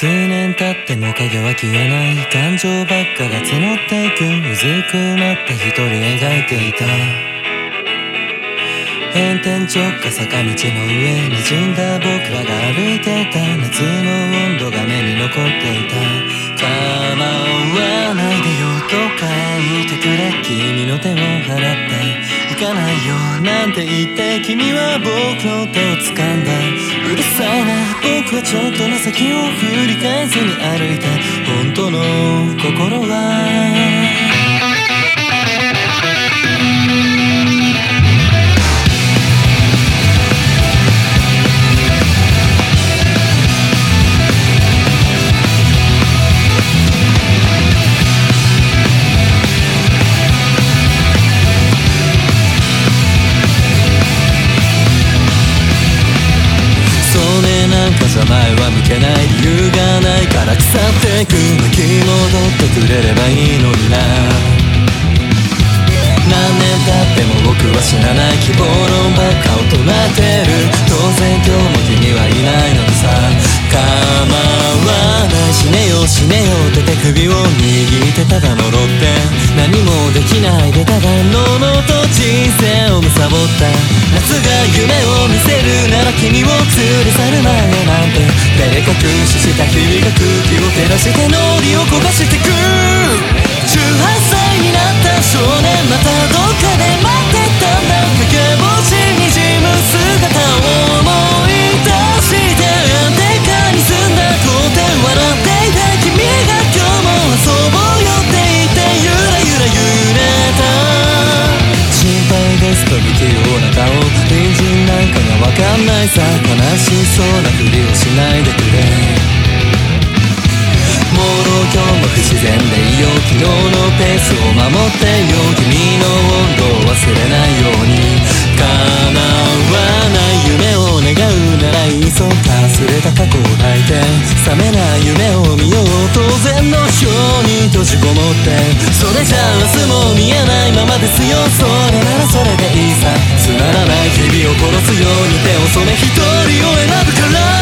数年経っても影は消えない感情ばっかが募っていくうずくまった一人描いていた炎天直下坂道の上にじんだ僕らが歩いてた夏の温度が目に残っていた構わないでよとか言ってくれ君の手を払って行かないよなんて言って君は僕の手を掴んだうるさいな僕はちょっとの先を振り返ずに歩いた本当の心は前は向けない理由がないから腐ってく巻き戻ってくれればいいのにな何年経っても僕は死なない希望論ばっかを唱えてる当然今日も君はいないのにさ構わない死ねよ死ねよって手首を握ってただ呪って何もできないでただののと人生を貪った夏が夢を見せるなら君を連れ去る前なんて照れ隠しした日々が空気を照らしてノリを焦がしてく18歳になった少年またどっかで待ってたんだ影星にじむ姿を思い出してでかに澄んだ顔で笑っていた君が今日も遊ぼうよって言ってゆらゆら揺れた心配ですと不器用な顔隣人なんかがわかんないさ悲しそうなふりをしないでくれもう今日も不自然でいいよ昨日のペースを守ってよ君の温度を忘れないように叶わない夢を願うならいっそかすれた過去を抱いて覚めない夢を見よう当然のように閉じこもってそれじゃ明日も見えないままですよそれならそれでいいさつまらない日々を殺すように手を染め一人を選ぶから